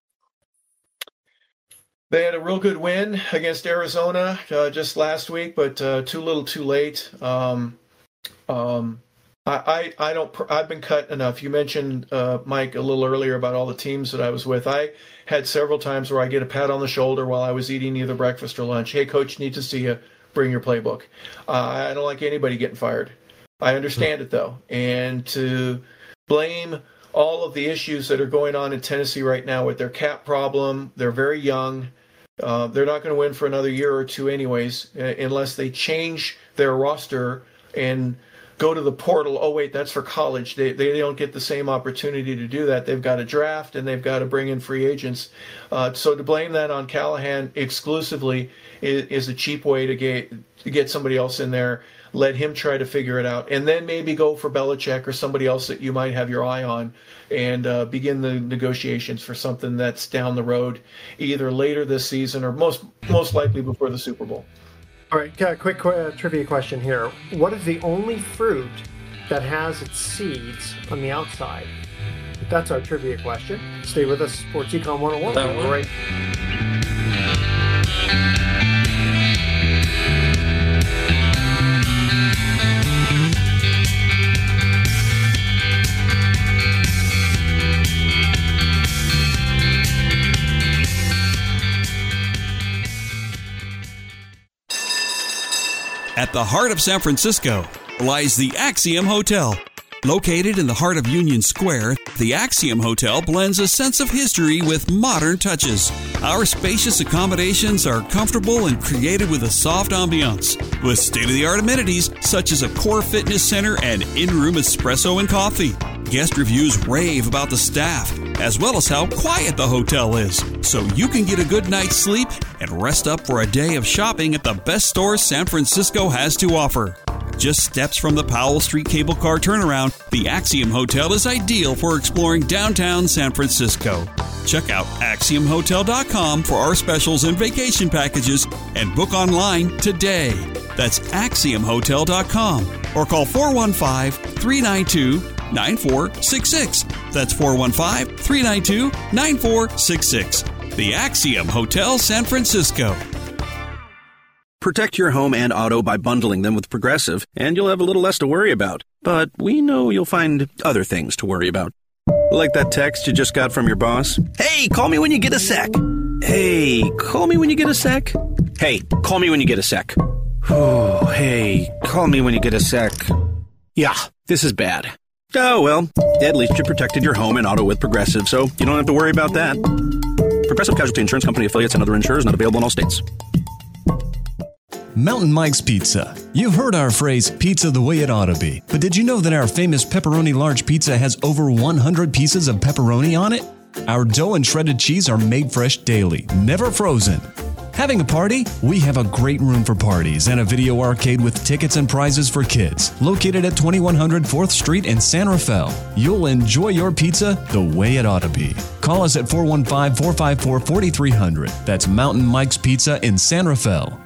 They had a real good win against Arizona uh, just last week, but uh, too little too late. Um, um, I, I, I don't. I've been cut enough. You mentioned, uh, Mike, a little earlier about all the teams that I was with. I had several times where I get a pat on the shoulder while I was eating either breakfast or lunch. Hey, coach, need to see you. Bring your playbook. Uh, I don't like anybody getting fired. I understand it, though. And to blame all of the issues that are going on in Tennessee right now with their cap problem, they're very young. Uh, they're not going to win for another year or two anyways, uh, unless they change their roster and go to the portal. Oh, wait, that's for college. They, they don't get the same opportunity to do that. They've got to draft, and they've got to bring in free agents. Uh, so to blame that on Callahan exclusively is, is a cheap way to get to get somebody else in there. Let him try to figure it out, and then maybe go for Belichick or somebody else that you might have your eye on, and uh, begin the negotiations for something that's down the road, either later this season or most most likely before the Super Bowl. All right, uh, quick uh, trivia question here. What is the only fruit that has its seeds on the outside? That's our trivia question. Stay with us, Sports Econ one oh one. That one. Right. At the heart of San Francisco lies the Axiom Hotel. Located in the heart of Union Square, the Axiom Hotel blends a sense of history with modern touches. Our spacious accommodations are comfortable and created with a soft ambiance, with state-of-the-art amenities such as a core fitness center and in-room espresso and coffee. Guest reviews rave about the staff, as well as how quiet the hotel is, so you can get a good night's sleep and rest up for a day of shopping at the best stores San Francisco has to offer. Just steps from the Powell Street cable car turnaround, the Axiom Hotel is ideal for exploring downtown San Francisco. Check out axiom hotel dot com for our specials and vacation packages and book online today. That's axiom hotel dot com or call four one five, three nine two, nine four six six. That's four one five, three nine two, nine four six six. The Axiom Hotel San Francisco. Protect your home and auto by bundling them with Progressive, and you'll have a little less to worry about. But we know you'll find other things to worry about. Like that text you just got from your boss. Hey, call me when you get a sec. Hey, call me when you get a sec. Hey, call me when you get a sec. Oh, hey, call me when you get a sec. Yeah, this is bad. Oh, well, at least you protected your home and auto with Progressive, so you don't have to worry about that. Progressive Casualty Insurance Company affiliates and other insurers not available in all states. Mountain Mike's Pizza. You've heard our phrase, pizza the way it ought to be. But did you know that our famous pepperoni large pizza has over one hundred pieces of pepperoni on it? Our dough and shredded cheese are made fresh daily, never frozen. Having a party? We have a great room for parties and a video arcade with tickets and prizes for kids. Located at twenty-one hundred fourth Street in San Rafael. You'll enjoy your pizza the way it ought to be. Call us at four one five, four five four, four three zero zero. That's Mountain Mike's Pizza in San Rafael.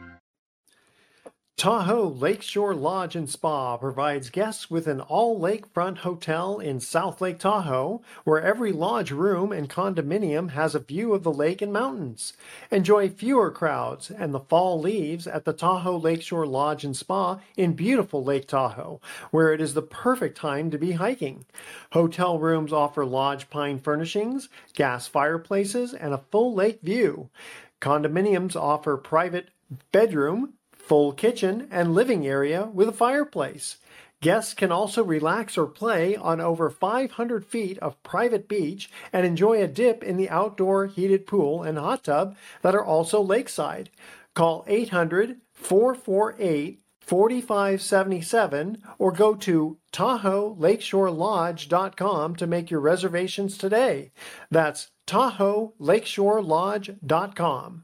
Tahoe Lakeshore Lodge and Spa provides guests with an all-lakefront hotel in South Lake Tahoe, where every lodge room and condominium has a view of the lake and mountains. Enjoy fewer crowds and the fall leaves at the Tahoe Lakeshore Lodge and Spa in beautiful Lake Tahoe, where it is the perfect time to be hiking. Hotel rooms offer lodge pine furnishings, gas fireplaces, and a full lake view. Condominiums offer private bedroom, full kitchen, and living area with a fireplace. Guests can also relax or play on over five hundred feet of private beach and enjoy a dip in the outdoor heated pool and hot tub that are also lakeside. Call eight hundred, four four eight, four five seven seven or go to Tahoe Lakeshore Lodge dot com to make your reservations today. That's Tahoe Lakeshore Lodge dot com.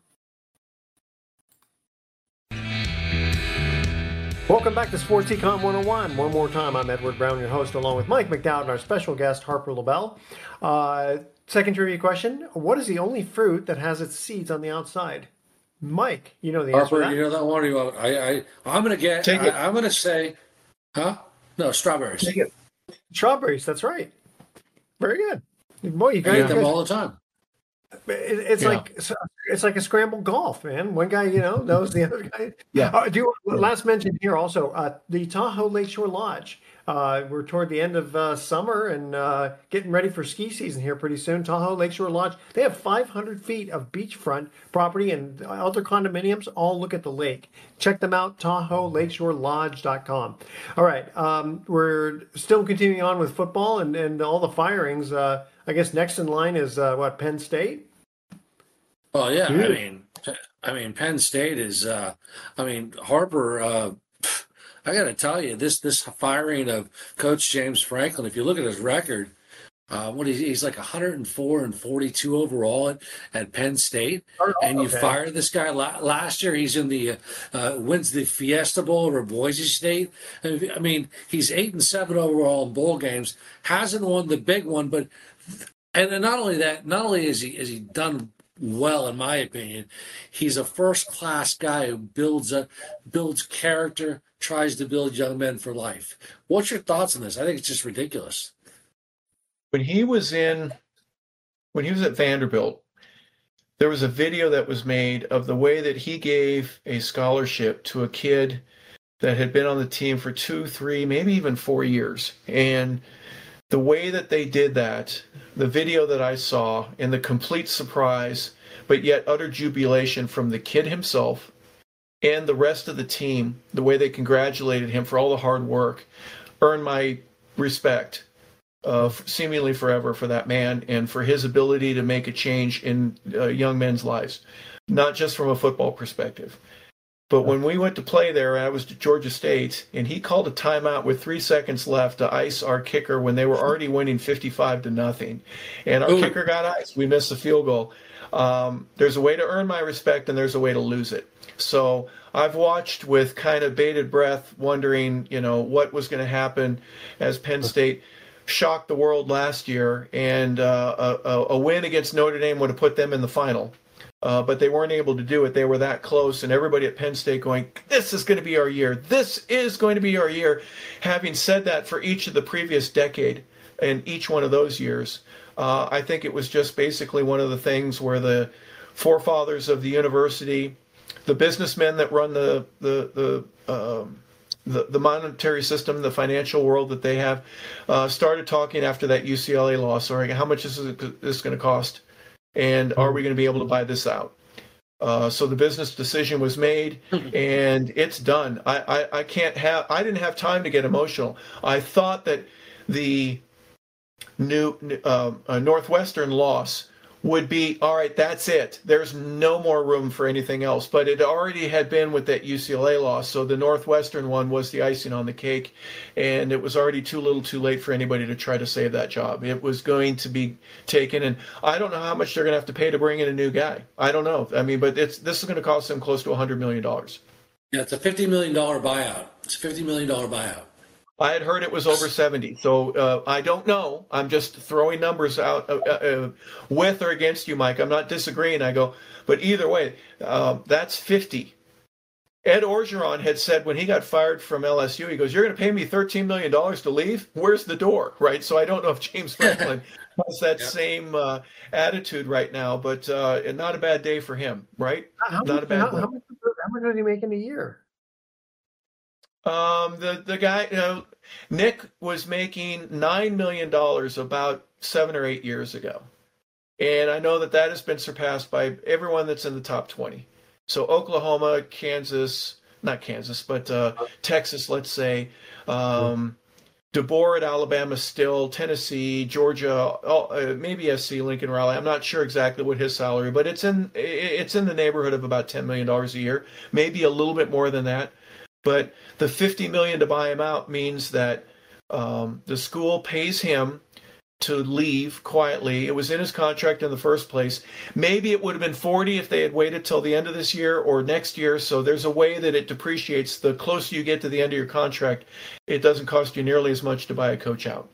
Welcome back to Sports Econ one oh one. One more time, I'm Edward Brown, your host, along with Mike McDowd and our special guest, Harper LaBelle. Uh, second trivia question, what is the only fruit that has its seeds on the outside? Mike, you know the answer Harper, to that? you know that one? You, I, I, I'm going to get, I, I'm going to say, huh? No, strawberries. Take it. Strawberries, that's right. Very good. Boy, you I guys eat them all the time. It, it's Yeah. like it's like a scrambled golf, man. One guy, you know, knows the other guy. Yeah. Uh, do you, last mention here also uh, the Tahoe Lakeshore Lodge. Uh, we're toward the end of uh, summer and uh, getting ready for ski season here pretty soon. Tahoe Lakeshore Lodge. They have five hundred feet of beachfront property and other condominiums. All look at the lake. Check them out. Tahoe Lakeshore Lodge dot com. All right, um, we're still continuing on with football and and all the firings. Uh, I guess next in line is uh, what, Penn State? Oh yeah, I Yeah. mean, I mean, Penn State is. Uh, I mean, Harper. Uh, I got to tell you, this this firing of Coach James Franklin. If you look at his record, uh, what he's, he's like one hundred four and forty-two overall at, at Penn State, Oh, and you okay. fire this guy. La- last year, he's in the uh, uh, wins the Fiesta Bowl over Boise State. I mean, he's eight and seven overall in bowl games. Hasn't won the big one, but and then not only that, not only is he is he done well, in my opinion, he's a first class guy who builds a builds character, tries to build young men for life. What's your thoughts on this? I think it's just ridiculous. When he was in, when he was at Vanderbilt, there was a video that was made of the way that he gave a scholarship to a kid that had been on the team for two, three, maybe even four years. And the way that they did that, the video that I saw, and the complete surprise, but yet utter jubilation from the kid himself and the rest of the team, the way they congratulated him for all the hard work, earned my respect uh, seemingly forever for that man and for his ability to make a change in uh, young men's lives, not just from a football perspective. But when we went to play there, I was at Georgia State, and he called a timeout with three seconds left to ice our kicker when they were already winning fifty-five to nothing. And our Ooh. kicker got iced. We missed the field goal. Um, there's a way to earn my respect, and there's a way to lose it. So I've watched with kind of bated breath, wondering, you know, what was going to happen as Penn State shocked the world last year, and uh, a, a win against Notre Dame would have put them in the final. Uh, but they weren't able to do it. They were that close, and everybody at Penn State going, this is going to be our year. This is going to be our year. Having said that for each of the previous decade and each one of those years, uh, I think it was just basically one of the things where the forefathers of the university, the businessmen that run the the the um, the, the monetary system, the financial world that they have, uh, started talking after that U C L A loss. All right, how much is this going to cost? And are we going to be able to buy this out? Uh, so the business decision was made, and it's done. I, I, I can't have. I didn't have time to get emotional. I thought that the new uh, uh, Northwestern loss would be all right. That's it. There's no more room for anything else. But it already had been with that U C L A loss. So the Northwestern one was the icing on the cake, and it was already too little, too late for anybody to try to save that job. It was going to be taken, and I don't know how much they're going to have to pay to bring in a new guy. I don't know. I mean, but it's this is going to cost them close to one hundred million dollars. Yeah, it's a fifty million dollars buyout. It's a fifty million dollars buyout. I had heard it was over seventy, so uh, I don't know. I'm just throwing numbers out uh, uh, with or against you, Mike. I'm not disagreeing. I go, but either way, uh, that's fifty. Ed Orgeron had said when he got fired from L S U, he goes, "You're going to pay me thirteen million dollars to leave? Where's the door?" Right? So I don't know if James Franklin has that yeah. same uh, attitude right now, but uh, not a bad day for him, right? How not much, a bad how, day. how, much, how much does he make in a year? Um, the the guy, you know, Nick was making nine million dollars about seven or eight years ago, and I know that that has been surpassed by everyone that's in the top twenty. So Oklahoma, Kansas, not Kansas, but uh, Texas, let's say. Um, DeBoer at Alabama still, Tennessee, Georgia, oh, uh, maybe S C, Lincoln Riley. I'm not sure exactly what his salary, but it's in it's in the neighborhood of about ten million dollars a year, maybe a little bit more than that. But the fifty million dollars to buy him out means that um, the school pays him to leave quietly. It was in his contract in the first place. Maybe it would have been forty if they had waited till the end of this year or next year. So there's a way that it depreciates. The closer you get to the end of your contract, it doesn't cost you nearly as much to buy a coach out.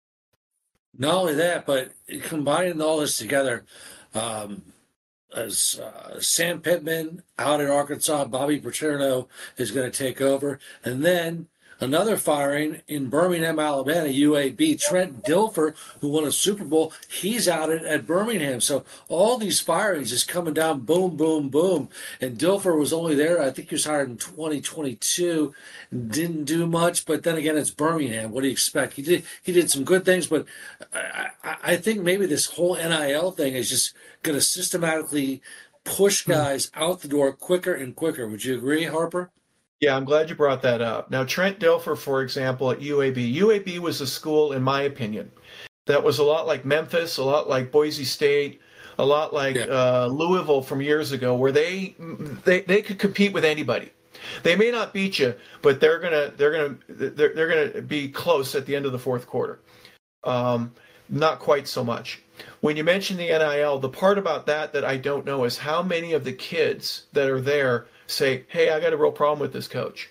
Not only that, but combining all this together, um, as uh, Sam Pittman out in Arkansas, Bobby Petrino is going to take over. And then another firing in Birmingham, Alabama, U A B. Trent Dilfer, who won a Super Bowl, he's out at, at Birmingham. So all these firings is coming down, boom, boom, boom. And Dilfer was only there, I think he was hired in twenty twenty-two, didn't do much. But then again, it's Birmingham. What do you expect? He did he did some good things, but I, I, I think maybe this whole N I L thing is just going to systematically push guys out the door quicker and quicker. Would you agree, Harper? Yeah, I'm glad you brought that up. Now, Trent Dilfer, for example, at U A B. U A B was a school, in my opinion, that was a lot like Memphis, a lot like Boise State, a lot like yeah. uh, Louisville from years ago, where they, they they could compete with anybody. They may not beat you, but they're gonna they're gonna they're, they're gonna be close at the end of the fourth quarter. Um, not quite so much. When you mention the N I L, the part about that that I don't know is how many of the kids that are there say, hey, I got a real problem with this coach.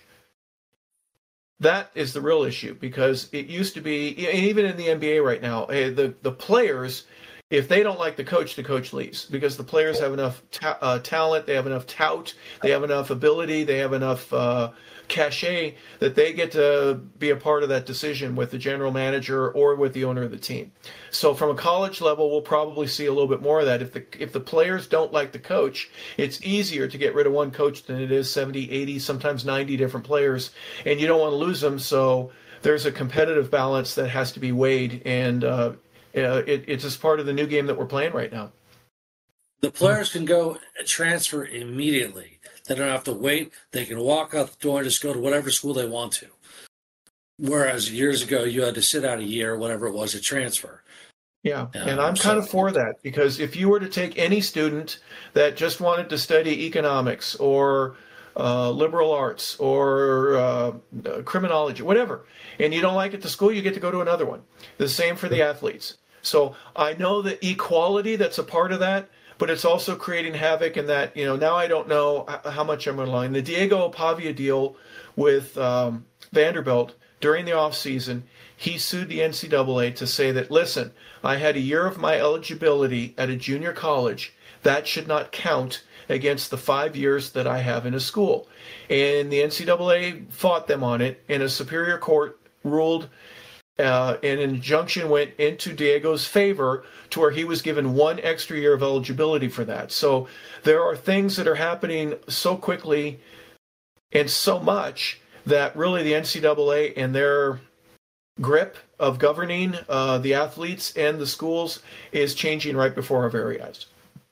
That is the real issue, because it used to be, even in the N B A right now, the, the players, if they don't like the coach, the coach leaves, because the players have enough ta- uh, talent, they have enough tout, they have enough ability, they have enough uh, cachet that they get to be a part of that decision with the general manager or with the owner of the team. So from a college level, we'll probably see a little bit more of that. If the if the players don't like the coach, it's easier to get rid of one coach than it is seventy, eighty, sometimes ninety different players, and you don't want to lose them. So there's a competitive balance that has to be weighed, and uh, it, it's just part of the new game that we're playing right now. The players can go transfer immediately. They don't have to wait. They can walk out the door and just go to whatever school they want to. Whereas years ago, you had to sit out a year, whatever it was, to transfer. Yeah, and I'm kind of for that, because if you were to take any student that just wanted to study economics or uh, liberal arts or uh, criminology, whatever, and you don't like it to school, you get to go to another one. The same for the athletes. So I know the equality that's a part of that, but it's also creating havoc in that, you know, now I don't know how much I'm relying. The Diego Pavia deal with um, Vanderbilt during the offseason, he sued the N C double A to say that, listen, I had a year of my eligibility at a junior college. That should not count against the five years that I have in a school. And the N C double A fought them on it, and a superior court ruled Uh, an injunction went into Diego's favor to where he was given one extra year of eligibility for that. So there are things that are happening so quickly and so much that really the N C double A and their grip of governing uh, the athletes and the schools is changing right before our very eyes.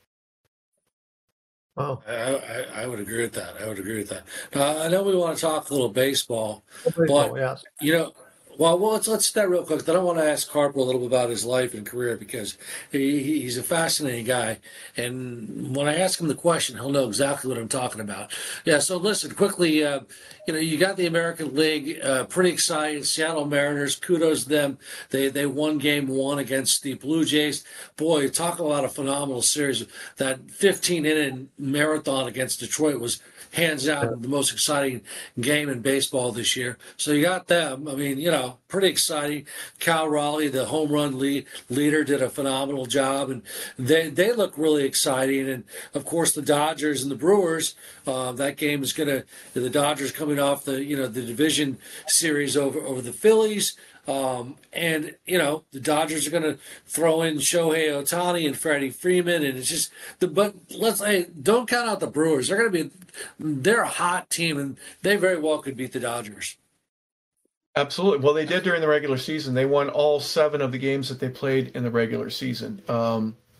Wow. I, I, I would agree with that. I would agree with that. Now, I know we want to talk a little baseball, baseball but, yes. you know, Well, well, let's let's start real quick. Then I want to ask Harper a little bit about his life and career, because he, he's a fascinating guy. And when I ask him the question, he'll know exactly what I'm talking about. Yeah. So listen, quickly. Uh, you know, you got the American League. Uh, pretty exciting. Seattle Mariners. Kudos to them. They they won Game One against the Blue Jays. Boy, talk about a phenomenal series. That fifteen inning marathon against Detroit was hands down the most exciting game in baseball this year. So you got them. I mean, you know, pretty exciting. Cal Raleigh, the home run lead, leader, did a phenomenal job, and they they look really exciting. And of course, the Dodgers and the Brewers. Uh, that game is going to the Dodgers coming off the you know the division series over over the Phillies. Um, and, you know, the Dodgers are going to throw in Shohei Ohtani and Freddie Freeman. And it's just, the but let's say, don't count out the Brewers. They're going to be, they're a hot team, and they very well could beat the Dodgers. Absolutely. Well, they did during the regular season. They won all seven of the games that they played in the regular season. Um,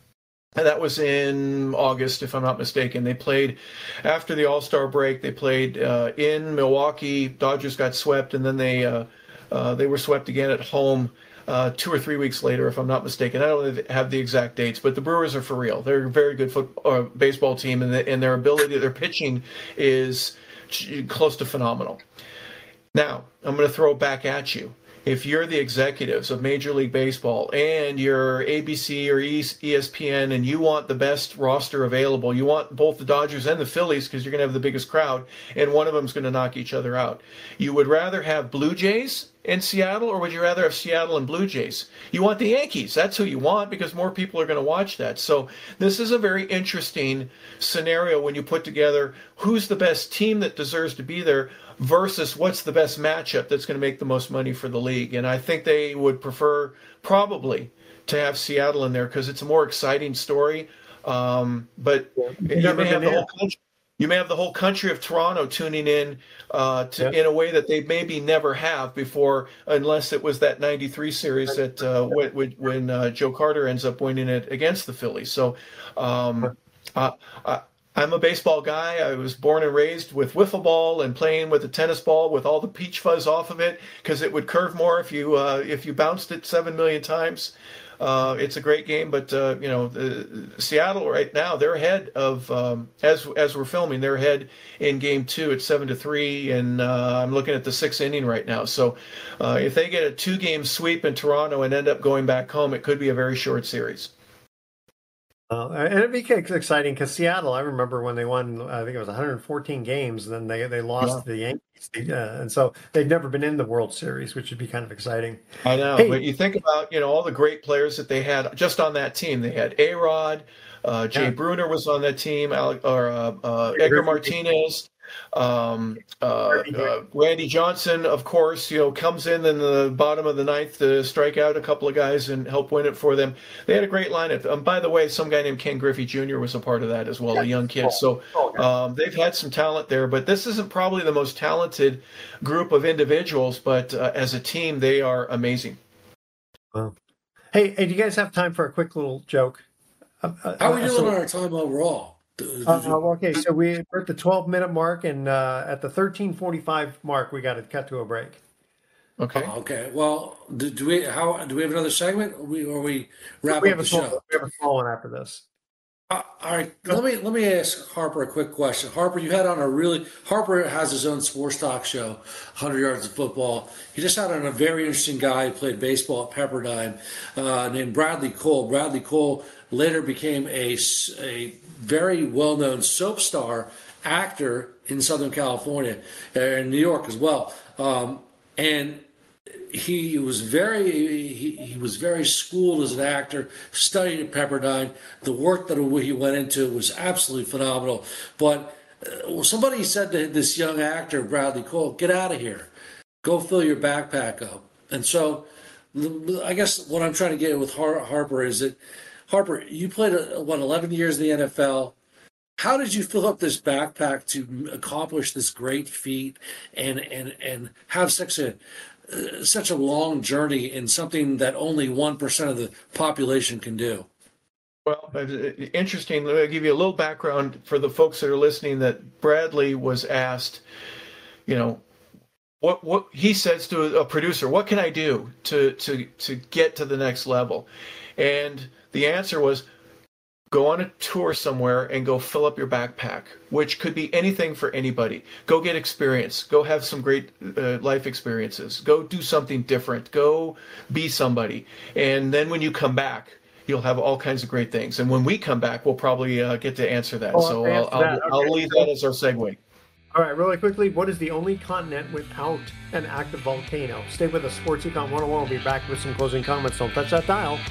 And that was in August, if I'm not mistaken. They played after the All-Star break. They played uh, in Milwaukee. Dodgers got swept, and then they uh, uh, they were swept again at home uh, two or three weeks later, if I'm not mistaken. I don't have the exact dates, but the Brewers are for real. They're a very good football, uh, baseball team, and, the, and their ability, their pitching is close to phenomenal. Now, I'm going to throw it back at you. If you're the executives of Major League Baseball and you're A B C or E S P N and you want the best roster available, you want both the Dodgers and the Phillies because you're going to have the biggest crowd, and one of them's going to knock each other out. You would rather have Blue Jays in Seattle, or would you rather have Seattle and Blue Jays? You want the Yankees. That's who you want because more people are going to watch that. So this is a very interesting scenario when you put together who's the best team that deserves to be there versus what's the best matchup that's going to make the most money for the league. And I think they would prefer probably to have Seattle in there because it's a more exciting story. Um, but you may have the whole country, you may have the whole country of Toronto tuning in uh, to, yeah. in a way that they maybe never have before, unless it was that ninety-three series that uh, when, when uh, Joe Carter ends up winning it against the Phillies. So um, uh, I, I'm a baseball guy. I was born and raised with wiffle ball and playing with a tennis ball with all the peach fuzz off of it because it would curve more if you uh, if you bounced it seven million times. Uh, it's a great game, but uh, you know, the, Seattle right now they're ahead of um, as as we're filming. They're ahead in game two at seven to three, and uh, I'm looking at the sixth inning right now. So uh, if they get a two game sweep in Toronto and end up going back home, it could be a very short series. Uh, and it'd be exciting because Seattle, I remember when they won, I think it was one hundred fourteen games, and then they, they lost yeah. to the Yankees. Uh, and so they've never been in the World Series, which would be kind of exciting. I know. Hey, but you think about, you know, all the great players that they had just on that team. They had A-Rod, uh, Jay yeah. Bruner was on that team, Alec, or uh, uh, Edgar Martinez. Um, uh, uh, Randy Johnson, of course, you know, comes in in the bottom of the ninth to strike out a couple of guys and help win it for them. They had a great lineup. Um, by the way, some guy named Ken Griffey Junior was a part of that as well, yeah. a young kid. So um, they've had some talent there, but this isn't probably the most talented group of individuals, but uh, as a team, they are amazing. Wow. Hey, hey, do you guys have time for a quick little joke? Uh, How are we doing so, on our time overall? Uh, okay, so we're at the twelve minute mark, and uh, at the thirteen forty-five mark, we got to cut to a break. Okay. Oh, okay. Well, do, do we how do we have another segment, or we or we wrap we up have the a show? We have a follow-on after this. Uh, all right. Let me let me ask Harper a quick question. Harper, you had on a really Harper has his own sports talk show, one hundred Yards of Football. He just had on a very interesting guy who played baseball at Pepperdine, uh, named Bradley Cole. Bradley Cole later became a a very well-known soap star actor in Southern California, uh, in New York as well, um, and he was very he, he was very schooled as an actor, studied at Pepperdine. The work that he went into was absolutely phenomenal. But uh, somebody said to this young actor, Bradley Cole, "Get out of here, go fill your backpack up." And so, I guess what I'm trying to get with Har- Harper is that, Harper, you played what eleven years in the N F L. How did you fill up this backpack to accomplish this great feat and and and have such a uh, such a long journey in something that only one percent of the population can do? Well, interesting. Let me give you a little background for the folks that are listening. That Bradley was asked, you know, what what he says to a producer, "What can I do to to to get to the next level?" And the answer was, go on a tour somewhere and go fill up your backpack, which could be anything for anybody. Go get experience. Go have some great uh, life experiences. Go do something different. Go be somebody. And then when you come back, you'll have all kinds of great things. And when we come back, we'll probably uh, get to answer that. Oh, so I'll, I'll, that. I'll okay. leave that as our segue. All right, really quickly, what is the only continent without an active volcano? Stay with us, Sports Econ one oh one. We'll be back with some closing comments. Don't touch that dial.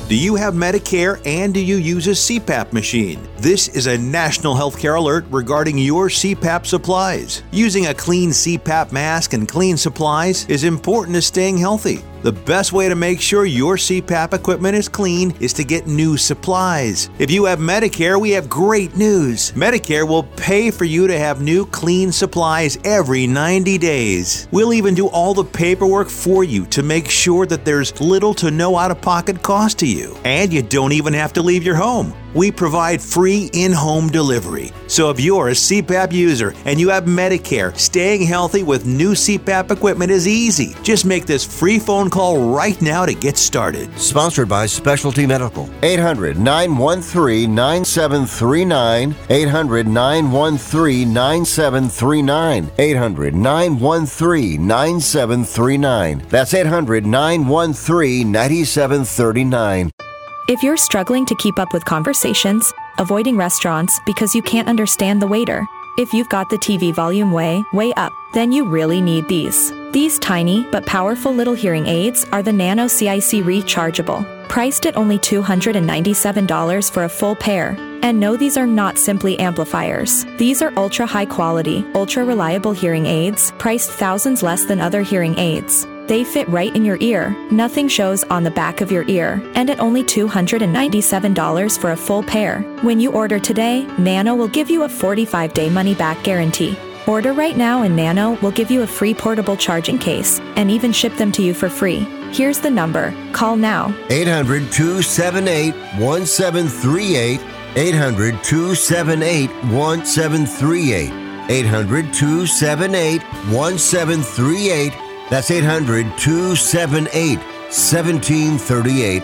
Do you have Medicare and do you use a C PAP machine? This is a national healthcare alert regarding your C PAP supplies. Using a clean C PAP mask and clean supplies is important to staying healthy. The best way to make sure your C PAP equipment is clean is to get new supplies. If you have Medicare, we have great news. Medicare will pay for you to have new clean supplies every ninety days. We'll even do all the paperwork for you to make sure that there's little to no out-of-pocket cost to you. And you don't even have to leave your home. We provide free in-home delivery. So if you're a C PAP user and you have Medicare, staying healthy with new C PAP equipment is easy. Just make this free phone call right now to get started. Sponsored by Specialty Medical. eight hundred, nine one three, nine seven three nine. eight hundred, nine one three, nine seven three nine. eight hundred, nine one three, nine seven three nine. That's eight hundred, nine one three, nine seven three nine. If you're struggling to keep up with conversations, avoiding restaurants because you can't understand the waiter, if you've got the T V volume way, way up, then you really need these. These tiny but powerful little hearing aids are the Nano C I C Rechargeable, priced at only two hundred ninety-seven dollars for a full pair. And no, these are not simply amplifiers. These are ultra high quality, ultra reliable hearing aids, priced thousands less than other hearing aids. They fit right in your ear, nothing shows on the back of your ear, and at only two hundred ninety-seven dollars for a full pair. When you order today, Nano will give you a forty-five day money-back guarantee. Order right now and Nano will give you a free portable charging case and even ship them to you for free. Here's the number. Call now. eight hundred, two seven eight, one seven three eight. eight hundred, two seven eight, one seven three eight. eight hundred, two seven eight, one seven three eight. That's eight hundred, two seven eight, one seven three eight.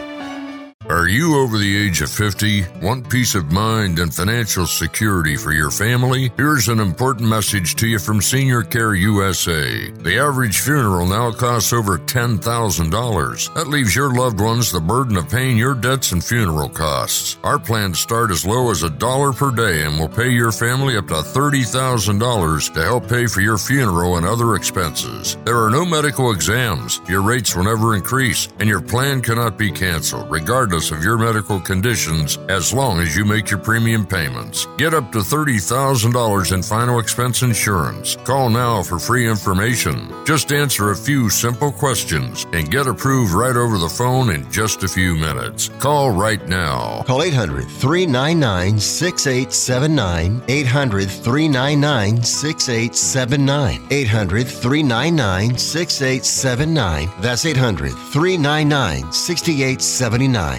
Are you over the age of fifty? Want peace of mind and financial security for your family? Here's an important message to you from Senior Care U S A. The average funeral now costs over ten thousand dollars. That leaves your loved ones the burden of paying your debts and funeral costs. Our plans start as low as a dollar per day and will pay your family up to thirty thousand dollars to help pay for your funeral and other expenses. There are no medical exams. Your rates will never increase, and your plan cannot be canceled, regardless of your medical conditions, as long as you make your premium payments. Get up to thirty thousand dollars in final expense insurance. Call now for free information. Just answer a few simple questions and get approved right over the phone in just a few minutes. Call right now. Call eight hundred, three nine nine, six eight seven nine. eight hundred, three nine nine, six eight seven nine. eight hundred, three nine nine, six eight seven nine. That's eight hundred, three nine nine, six eight seven nine.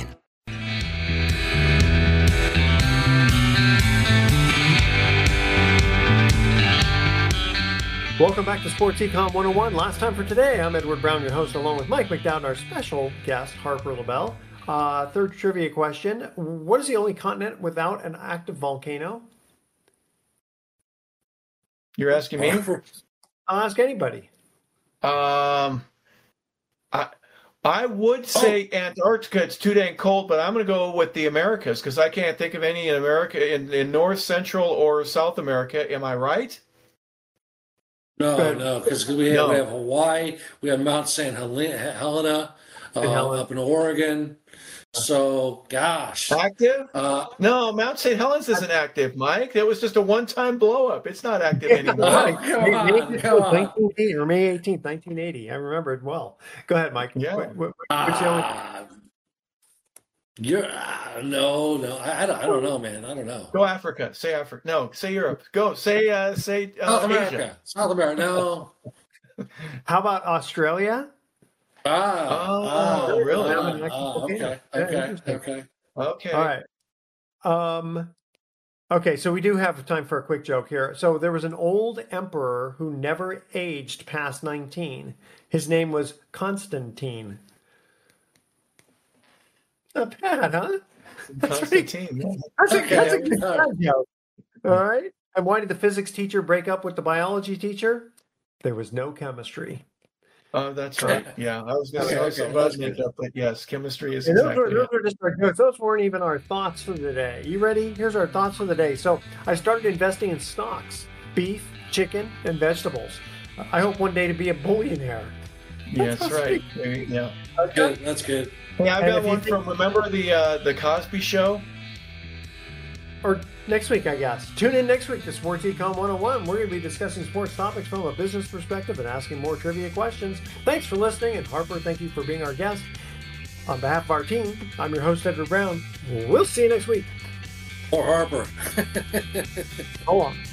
Welcome back to Sports Econ one oh one. Last time for today, I'm Edward Brown, your host, along with Mike McDowd and our special guest, Harper LaBelle. Uh, third trivia question. What is the only continent without an active volcano? You're asking me? I'll ask anybody. Um, I I would say oh. Antarctica. It's too dang cold, but I'm going to go with the Americas because I can't think of any in America, in, in North, Central, or South America. Am I right? No, no, because we have, no. we have Hawaii, we have Mount Saint Helena uh, Helena. up in Oregon. So, gosh. Active? Uh, no, Mount Saint Helens isn't active, Mike. That was just a one-time blow-up. It's not active anymore. Oh, come on, come on. nineteen eighty, or May eighteenth, nineteen eighty. I remember it well. Go ahead, Mike. Yeah. What, what, what's the only... You're, uh, no, no, I, I, don't, I don't know, man. I don't know. Go Africa. Say Africa. No, say Europe. Go. Say, uh, say uh, South America. Asia. South America. No. How about Australia? Ah, oh, ah, really? Ah, ah, okay, okay, okay, okay. All right. Um, okay, so we do have time for a quick joke here. So there was an old emperor who never aged past nineteen. His name was Constantine. Not bad, huh? That's Constantine. Pretty, that's, okay, a, that's a good joke. All right. And why did the physics teacher break up with the biology teacher? There was no chemistry. Oh, that's right. Yeah, I was going to okay, say okay, something okay. about, but yes, chemistry is and exactly those, were, those, were just our jokes. Those weren't even our thoughts for the day. You ready? Here's our thoughts for the day. So I started investing in stocks, beef, chicken, and vegetables. I hope one day to be a billionaire. Yeah, that's right. Yeah. That's good. That's good. Yeah, I've And got if you one think- from, remember the uh, the Cosby Show? Or next week, I guess. Tune in next week to Sports Econ one oh one. We're going to be discussing sports topics from a business perspective and asking more trivia questions. Thanks for listening, and Harper, thank you for being our guest. On behalf of our team, I'm your host, Edward Brown. We'll see you next week. Or Harper. Hold on.